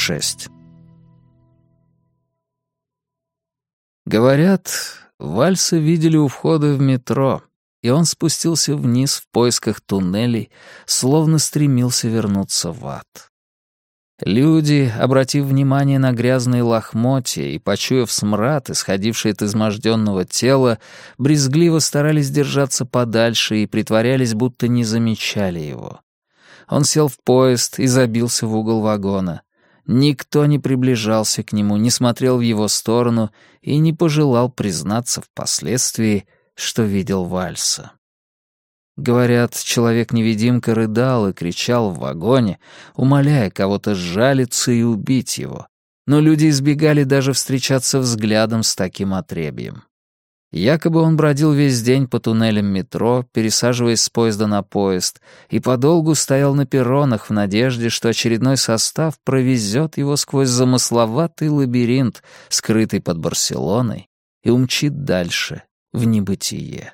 6. Говорят, Вальса видели у входа в метро, и он спустился вниз в поисках туннелей, словно стремился вернуться в ад. Люди, обратив внимание на грязные лохмотья и почуяв смрад, исходивший от изможденного тела, брезгливо старались держаться подальше и притворялись, будто не замечали его. Он сел в поезд и забился в угол вагона. Никто не приближался к нему, не смотрел в его сторону и не пожелал признаться впоследствии, что видел Вальса. Говорят, человек-невидимка рыдал и кричал в вагоне, умоляя кого-то сжалиться и убить его, но люди избегали даже встречаться взглядом с таким отребьем. Якобы он бродил весь день по туннелям метро, пересаживаясь с поезда на поезд, и подолгу стоял на перронах в надежде, что очередной состав провезет его сквозь замысловатый лабиринт, скрытый под Барселоной, и умчит дальше, в небытие.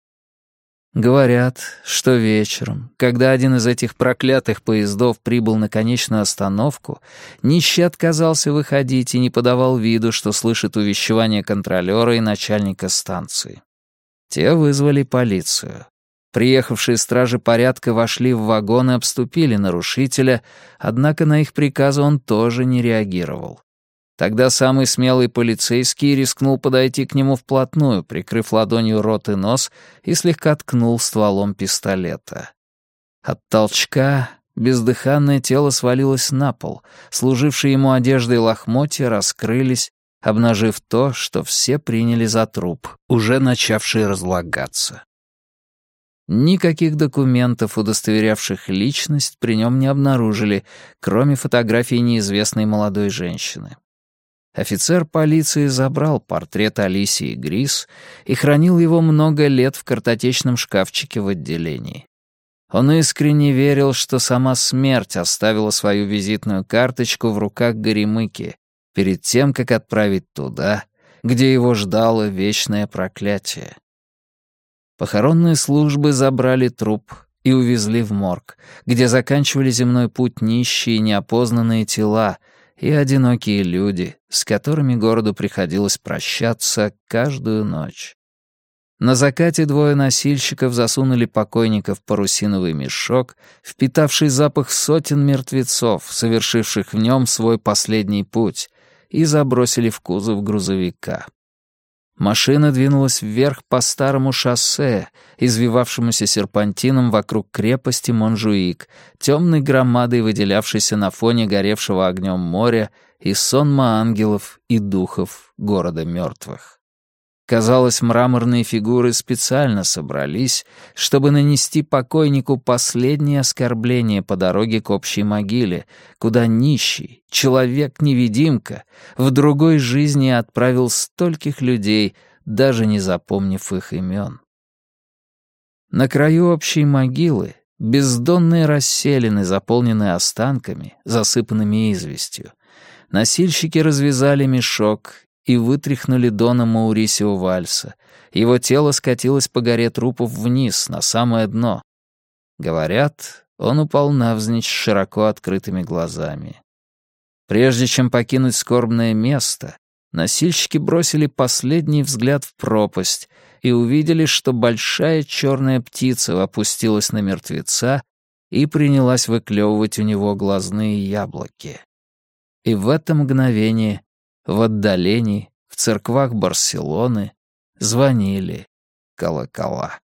Говорят, что вечером, когда один из этих проклятых поездов прибыл на конечную остановку, нищий отказался выходить и не подавал виду, что слышит увещевание контролера и начальника станции. Те вызвали полицию. Приехавшие стражи порядка вошли в вагон и обступили нарушителя, однако на их приказы он тоже не реагировал. Тогда самый смелый полицейский рискнул подойти к нему вплотную, прикрыв ладонью рот и нос, и слегка ткнул стволом пистолета. От толчка бездыханное тело свалилось на пол, служившие ему одеждой лохмотья раскрылись, обнажив то, что все приняли за труп, уже начавший разлагаться. Никаких документов, удостоверявших личность, при нем не обнаружили, кроме фотографии неизвестной молодой женщины. Офицер полиции забрал портрет Алисии Грис и хранил его много лет в картотечном шкафчике в отделении. Он искренне верил, что сама смерть оставила свою визитную карточку в руках Горемыки перед тем, как отправить туда, где его ждало вечное проклятие. Похоронные службы забрали труп и увезли в морг, где заканчивали земной путь нищие неопознанные тела и одинокие люди, с которыми городу приходилось прощаться каждую ночь. На закате двое носильщиков засунули покойника в парусиновый мешок, впитавший запах сотен мертвецов, совершивших в нем свой последний путь, и забросили в кузов грузовика. Машина двинулась вверх по старому шоссе, извивавшемуся серпантином вокруг крепости Монжуик, темной громадой, выделявшейся на фоне горевшего огнем моря и сонма ангелов и духов города мертвых. Казалось, мраморные фигуры специально собрались, чтобы нанести покойнику последнее оскорбление по дороге к общей могиле, куда нищий, человек-невидимка, в другой жизни отправил стольких людей, даже не запомнив их имен. На краю общей могилы бездонные расселины, заполненные останками, засыпанными известью. Носильщики развязали мешок и вытряхнули Дона Маурисио Вальса. Его тело скатилось по горе трупов вниз, на самое дно. Говорят, он упал навзничь с широко открытыми глазами. Прежде чем покинуть скорбное место, носильщики бросили последний взгляд в пропасть и увидели, что большая черная птица опустилась на мертвеца и принялась выклевывать у него глазные яблоки. И в это мгновение в отдалении, в церквах Барселоны, звонили колокола.